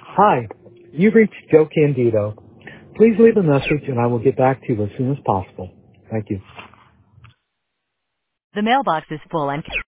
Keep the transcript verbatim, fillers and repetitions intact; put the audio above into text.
Hi, you've reached Joe Candido. Please leave a message and I will get back to you as soon as possible. Thank you. The mailbox is full and